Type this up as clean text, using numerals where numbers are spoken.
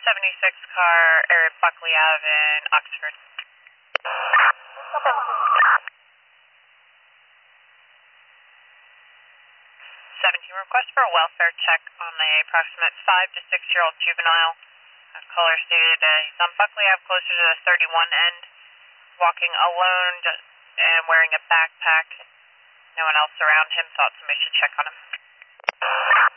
76 car, area Buckley Ave in Oxford. 17 request for a welfare check on the approximate 5 to 6-year-old juvenile. Caller stated he's on Buckley Ave closer to the 31 end, walking alone and wearing a backpack. No one else around him, thought somebody should check on him.